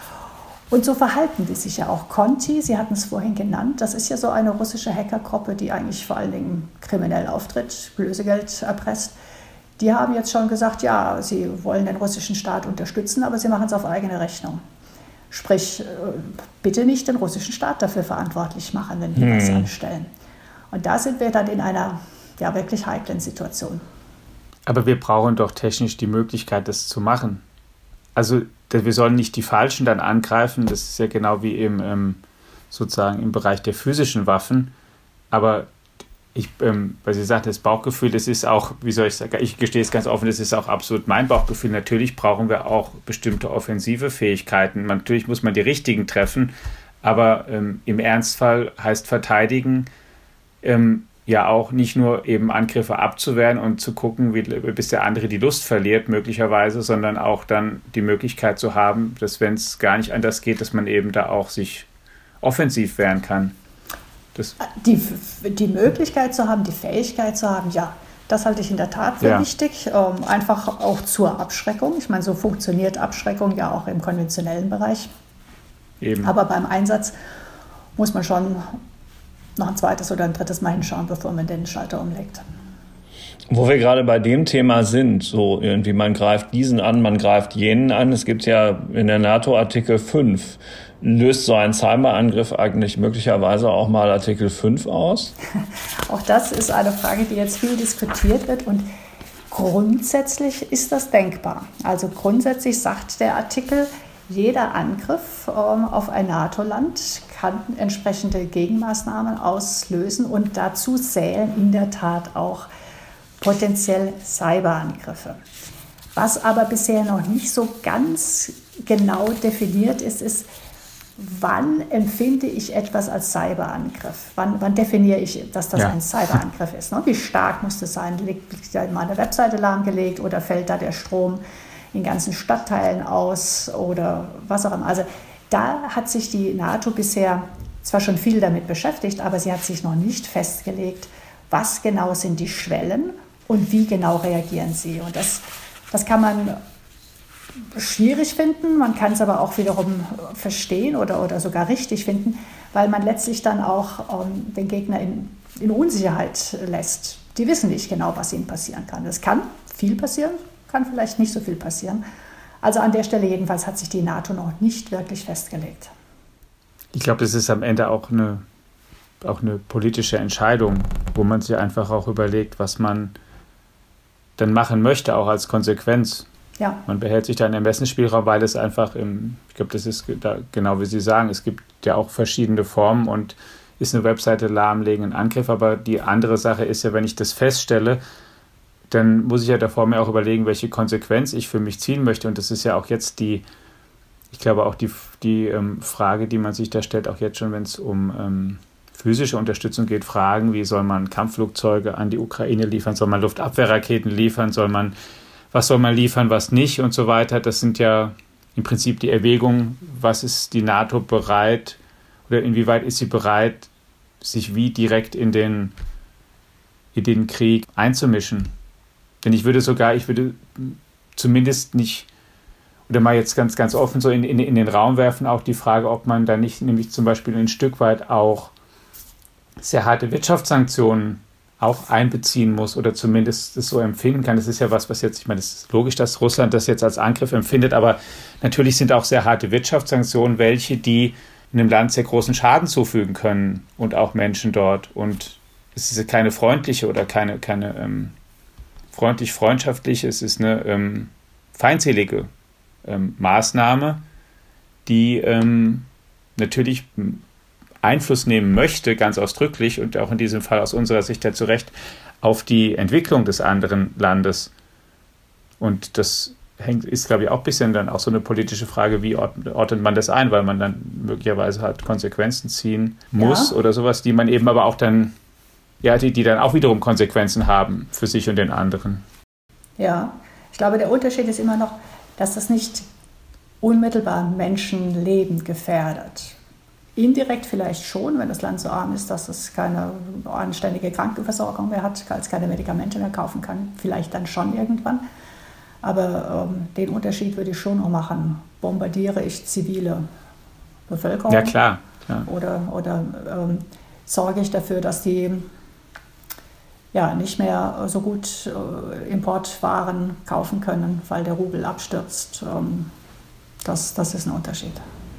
Und so verhalten die sich ja auch. Conti, Sie hatten es vorhin genannt, das ist ja so eine russische Hackergruppe, die eigentlich vor allen Dingen kriminell auftritt, Lösegeld erpresst. Die haben jetzt schon gesagt, ja, sie wollen den russischen Staat unterstützen, aber sie machen es auf eigene Rechnung. Sprich, bitte nicht den russischen Staat dafür verantwortlich machen, wenn die hm. das anstellen. Und da sind wir dann in einer ja, wirklich heiklen Situation. Aber wir brauchen doch technisch die Möglichkeit, das zu machen. Also wir sollen nicht die Falschen dann angreifen, das ist ja genau wie im, ähm, sozusagen im Bereich der physischen Waffen. Aber ich, ähm, weil Sie sagten, das Bauchgefühl, das ist auch, wie soll ich sagen, ich gestehe es ganz offen, das ist auch absolut mein Bauchgefühl. Natürlich brauchen wir auch bestimmte offensive Fähigkeiten. Natürlich muss man die richtigen treffen, aber ähm, im Ernstfall heißt verteidigen, ähm, ja auch nicht nur eben Angriffe abzuwehren und zu gucken, wie, bis der andere die Lust verliert möglicherweise, sondern auch dann die Möglichkeit zu haben, dass wenn es gar nicht anders geht, dass man eben da auch sich offensiv wehren kann. Das die, die Möglichkeit zu haben, die Fähigkeit zu haben, ja, das halte ich in der Tat für ja. wichtig, ähm, einfach auch zur Abschreckung. Ich meine, so funktioniert Abschreckung ja auch im konventionellen Bereich. Eben. Aber beim Einsatz muss man schon noch ein zweites oder ein drittes Mal hinschauen, bevor man den Schalter umlegt. Wo wir gerade bei dem Thema sind, so irgendwie man greift diesen an, man greift jenen an. Es gibt ja in der NATO Artikel fünf. Löst so ein Cyberangriff eigentlich möglicherweise auch mal Artikel fünf aus? Auch das ist eine Frage, die jetzt viel diskutiert wird und grundsätzlich ist das denkbar. Also grundsätzlich sagt der Artikel, jeder Angriff ähm, auf ein NATO-Land kann entsprechende Gegenmaßnahmen auslösen und dazu zählen in der Tat auch potenziell Cyberangriffe. Was aber bisher noch nicht so ganz genau definiert ist, ist, wann empfinde ich etwas als Cyberangriff? Wann, wann definiere ich, dass das ja. ein Cyberangriff ist? Ne? Wie stark muss das sein? Liegt da meine Webseite lahmgelegt oder fällt da der Strom in ganzen Stadtteilen aus oder was auch immer? Also da hat sich die NATO bisher zwar schon viel damit beschäftigt, aber sie hat sich noch nicht festgelegt, was genau sind die Schwellen und wie genau reagieren sie. Und das, das kann man schwierig finden, man kann es aber auch wiederum verstehen oder, oder sogar richtig finden, weil man letztlich dann auch ähm, den Gegner in, in Unsicherheit lässt. Die wissen nicht genau, was ihnen passieren kann. Es kann viel passieren, kann vielleicht nicht so viel passieren. Also an der Stelle jedenfalls hat sich die NATO noch nicht wirklich festgelegt. Ich glaube, das ist am Ende auch eine, auch eine politische Entscheidung, wo man sich einfach auch überlegt, was man dann machen möchte, auch als Konsequenz. Ja. Man behält sich da einen Ermessensspielraum, weil es einfach, im, ich glaube, das ist da, genau wie Sie sagen, es gibt ja auch verschiedene Formen und ist eine Webseite lahmlegen, ein Angriff, aber die andere Sache ist ja, wenn ich das feststelle, dann muss ich ja davor mir auch überlegen, welche Konsequenz ich für mich ziehen möchte. Und das ist ja auch jetzt die, ich glaube auch die, die ähm, Frage, die man sich da stellt, auch jetzt schon, wenn es um ähm, physische Unterstützung geht, Fragen, wie soll man Kampfflugzeuge an die Ukraine liefern, soll man Luftabwehrraketen liefern, soll man, was soll man liefern, was nicht und so weiter. Das sind ja im Prinzip die Erwägungen, was ist die NATO bereit oder inwieweit ist sie bereit, sich wie direkt in den, in den Krieg einzumischen. Denn ich würde sogar, ich würde zumindest nicht, oder mal jetzt ganz, ganz offen so in, in, in den Raum werfen, auch die Frage, ob man da nicht nämlich zum Beispiel ein Stück weit auch sehr harte Wirtschaftssanktionen auch einbeziehen muss oder zumindest das so empfinden kann. Das ist ja was, was jetzt, ich meine, es ist logisch, dass Russland das jetzt als Angriff empfindet, aber natürlich sind auch sehr harte Wirtschaftssanktionen welche, die einem Land sehr großen Schaden zufügen können und auch Menschen dort. Und es ist keine freundliche oder keine, keine ähm, freundlich-freundschaftliche, es ist eine ähm, feindselige ähm, Maßnahme, die ähm, natürlich Einfluss nehmen möchte, ganz ausdrücklich und auch in diesem Fall aus unserer Sicht ja zu Recht, auf die Entwicklung des anderen Landes. Und das hängt, ist, glaube ich, auch ein bisschen dann auch so eine politische Frage, wie ordnet man das ein, weil man dann möglicherweise halt Konsequenzen ziehen muss ja. oder sowas, die man eben aber auch dann, ja, die, die dann auch wiederum Konsequenzen haben für sich und den anderen. Ja, ich glaube, der Unterschied ist immer noch, dass das nicht unmittelbar Menschenleben gefährdet. Indirekt vielleicht schon, wenn das Land so arm ist, dass es keine anständige Krankenversorgung mehr hat, als keine Medikamente mehr kaufen kann. Vielleicht dann schon irgendwann. Aber ähm, den Unterschied würde ich schon noch machen. Bombardiere ich zivile Bevölkerung? Ja, klar. klar. Oder, oder ähm, sorge ich dafür, dass die ja, nicht mehr so gut äh, Importwaren kaufen können, weil der Rubel abstürzt? Ähm, das, das ist ein Unterschied.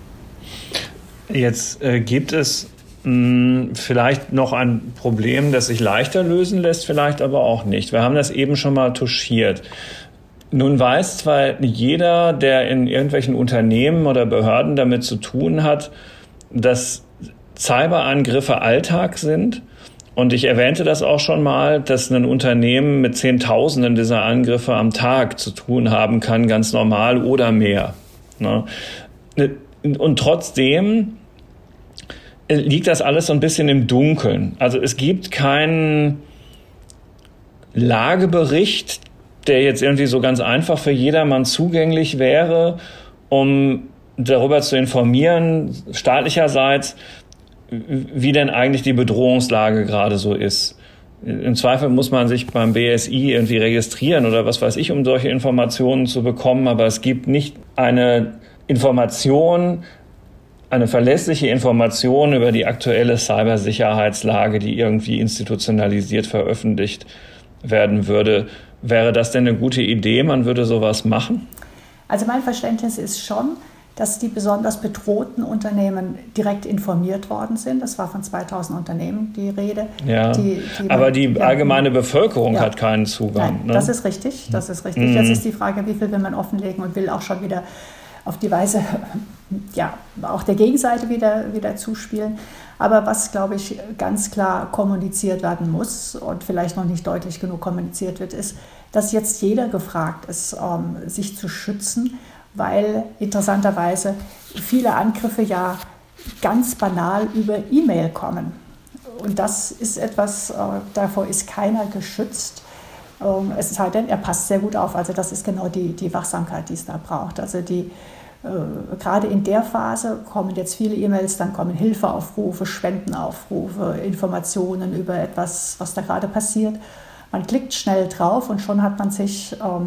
Jetzt äh, gibt es mh, vielleicht noch ein Problem, das sich leichter lösen lässt, vielleicht aber auch nicht. Wir haben das eben schon mal touchiert. Nun weiß zwar jeder, der in irgendwelchen Unternehmen oder Behörden damit zu tun hat, dass Cyberangriffe Alltag sind. Und ich erwähnte das auch schon mal, dass ein Unternehmen mit Zehntausenden dieser Angriffe am Tag zu tun haben kann, ganz normal oder mehr. Ne? Und trotzdem liegt das alles so ein bisschen im Dunkeln. Also es gibt keinen Lagebericht, der jetzt irgendwie so ganz einfach für jedermann zugänglich wäre, um darüber zu informieren, staatlicherseits, wie denn eigentlich die Bedrohungslage gerade so ist. Im Zweifel muss man sich beim B S I irgendwie registrieren oder was weiß ich, um solche Informationen zu bekommen, aber es gibt nicht eine Information, eine verlässliche Information über die aktuelle Cybersicherheitslage, die irgendwie institutionalisiert veröffentlicht werden würde. Wäre das denn eine gute Idee? Man würde sowas machen? Also mein Verständnis ist schon, dass die besonders bedrohten Unternehmen direkt informiert worden sind. Das war von zweitausend Unternehmen die Rede. Ja, die, die aber man, die ja, allgemeine Bevölkerung ja. hat keinen Zugang. Nein, ne? das ist richtig, das ist richtig. Mhm. Jetzt ist die Frage, wie viel will man offenlegen und will auch schon wieder auf die Weise, ja, auch der Gegenseite wieder, wieder zuspielen. Aber was, glaube ich, ganz klar kommuniziert werden muss und vielleicht noch nicht deutlich genug kommuniziert wird, ist, dass jetzt jeder gefragt ist, ähm, sich zu schützen, weil interessanterweise viele Angriffe ja ganz banal über E-Mail kommen. Und das ist etwas, äh, davor ist keiner geschützt. Ähm, es sei denn, er passt sehr gut auf. Also das ist genau die, die Wachsamkeit, die es da braucht. Also die Äh, gerade in der Phase kommen jetzt viele E-Mails, dann kommen Hilfeaufrufe, Spendenaufrufe, Informationen über etwas, was da gerade passiert. Man klickt schnell drauf und schon hat man sich ähm,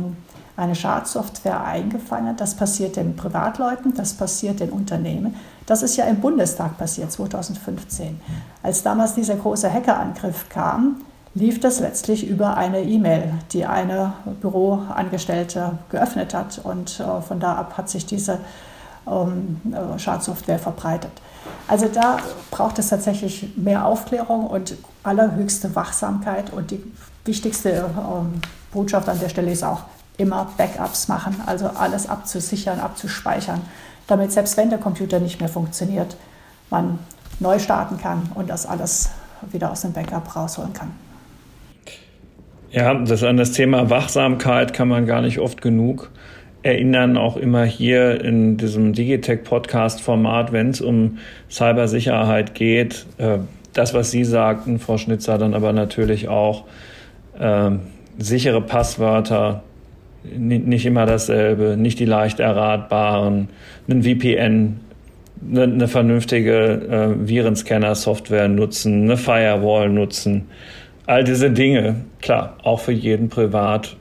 eine Schadsoftware eingefangen. Das passiert den Privatleuten, das passiert den Unternehmen. Das ist ja im Bundestag passiert, zweitausendfünfzehn. Als damals dieser große Hackerangriff kam, lief das letztlich über eine E-Mail, die eine Büroangestellte geöffnet hat. Und äh, von da ab hat sich diese ähm, Schadsoftware verbreitet. Also da braucht es tatsächlich mehr Aufklärung und allerhöchste Wachsamkeit. Und die wichtigste ähm, Botschaft an der Stelle ist auch, immer Backups machen, also alles abzusichern, abzuspeichern, damit selbst wenn der Computer nicht mehr funktioniert, man neu starten kann und das alles wieder aus dem Backup rausholen kann. Ja, das an das Thema Wachsamkeit kann man gar nicht oft genug erinnern, auch immer hier in diesem Digitech-Podcast-Format, wenn es um Cybersicherheit geht. Das, was Sie sagten, Frau Schnitzer, dann aber natürlich auch äh, sichere Passwörter, nicht immer dasselbe, nicht die leicht erratbaren, einen V P N, eine, eine vernünftige äh, Virenscanner-Software nutzen, eine Firewall nutzen. All diese Dinge, klar, auch für jeden Privathaushalt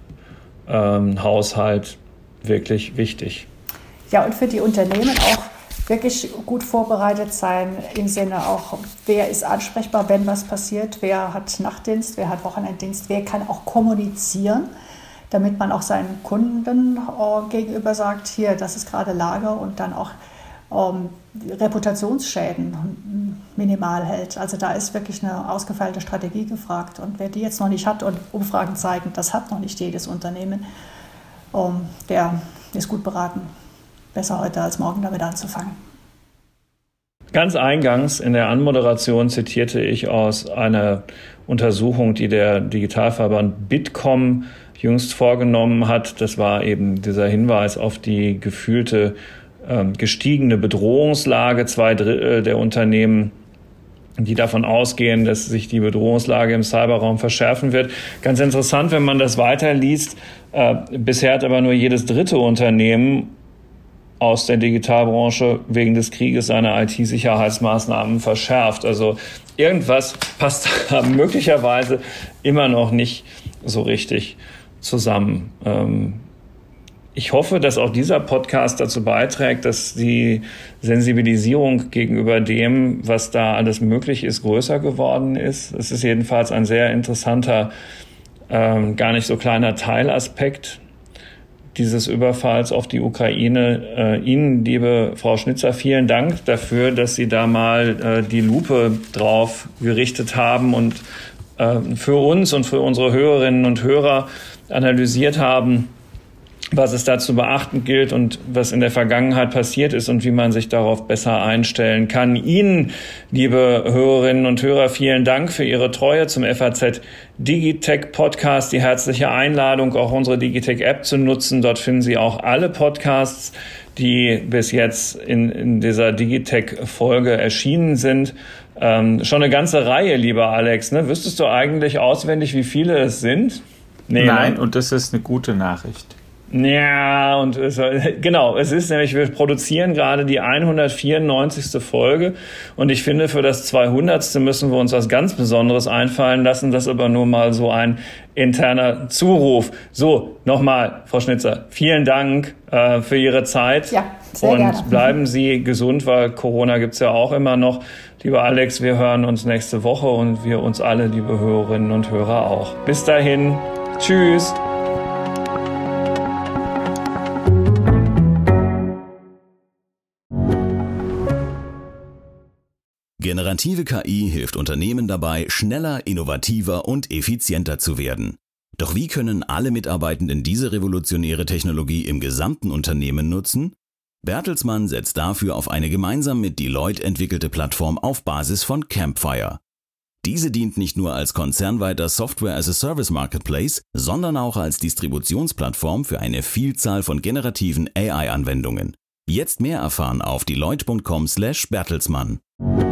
ähm, wirklich wichtig. Ja, und für die Unternehmen auch wirklich gut vorbereitet sein, im Sinne auch, wer ist ansprechbar, wenn was passiert, wer hat Nachtdienst, wer hat Wochenenddienst, wer kann auch kommunizieren, damit man auch seinen Kunden äh, gegenüber sagt, hier, das ist gerade Lage und dann auch ähm, Reputationsschäden minimal hält. Also da ist wirklich eine ausgefeilte Strategie gefragt. Und wer die jetzt noch nicht hat und Umfragen zeigen, das hat noch nicht jedes Unternehmen, ähm, der ist gut beraten, besser heute als morgen damit anzufangen. Ganz eingangs in der Anmoderation zitierte ich aus einer Untersuchung, die der Digitalverband Bitkom jüngst vorgenommen hat. Das war eben dieser Hinweis auf die gefühlte äh, gestiegene Bedrohungslage. Zwei Drittel der Unternehmen, die davon ausgehen, dass sich die Bedrohungslage im Cyberraum verschärfen wird. Ganz interessant, wenn man das weiterliest. Äh, bisher hat aber nur jedes dritte Unternehmen aus der Digitalbranche wegen des Krieges seine I T-Sicherheitsmaßnahmen verschärft. Also irgendwas passt da möglicherweise immer noch nicht so richtig zusammen. Ich hoffe, dass auch dieser Podcast dazu beiträgt, dass die Sensibilisierung gegenüber dem, was da alles möglich ist, größer geworden ist. Es ist jedenfalls ein sehr interessanter, gar nicht so kleiner Teilaspekt dieses Überfalls auf die Ukraine. Ihnen, liebe Frau Schnitzer, vielen Dank dafür, dass Sie da mal die Lupe drauf gerichtet haben und für uns und für unsere Hörerinnen und Hörer analysiert haben, was es da zu beachten gilt und was in der Vergangenheit passiert ist und wie man sich darauf besser einstellen kann. Ihnen, liebe Hörerinnen und Hörer, vielen Dank für Ihre Treue zum F A Z Digitech Podcast. Die herzliche Einladung, auch unsere Digitech App zu nutzen. Dort finden Sie auch alle Podcasts, die bis jetzt in, in dieser Digitech Folge erschienen sind. Ähm, schon eine ganze Reihe, lieber Alex, ne? Wüsstest du eigentlich auswendig, wie viele es sind? Nee, Nein, ne? Und das ist eine gute Nachricht. Ja, und es, genau, es ist nämlich, wir produzieren gerade die hundertvierundneunzigste Folge und ich finde, für das zweihundertste müssen wir uns was ganz Besonderes einfallen lassen. Das ist aber nur mal so ein interner Zuruf. So, nochmal, Frau Schnitzer, vielen Dank äh, für Ihre Zeit. Ja, sehr und gerne. Bleiben Sie gesund, weil Corona gibt's ja auch immer noch. Lieber Alex, wir hören uns nächste Woche und wir uns alle, liebe Hörerinnen und Hörer, auch. Bis dahin, tschüss. Generative K I hilft Unternehmen dabei, schneller, innovativer und effizienter zu werden. Doch wie können alle Mitarbeitenden diese revolutionäre Technologie im gesamten Unternehmen nutzen? Bertelsmann setzt dafür auf eine gemeinsam mit Deloitte entwickelte Plattform auf Basis von Campfire. Diese dient nicht nur als konzernweiter Software-as-a-Service-Marketplace, sondern auch als Distributionsplattform für eine Vielzahl von generativen A I-Anwendungen. Jetzt mehr erfahren auf deloitte punkt com slash Bertelsmann.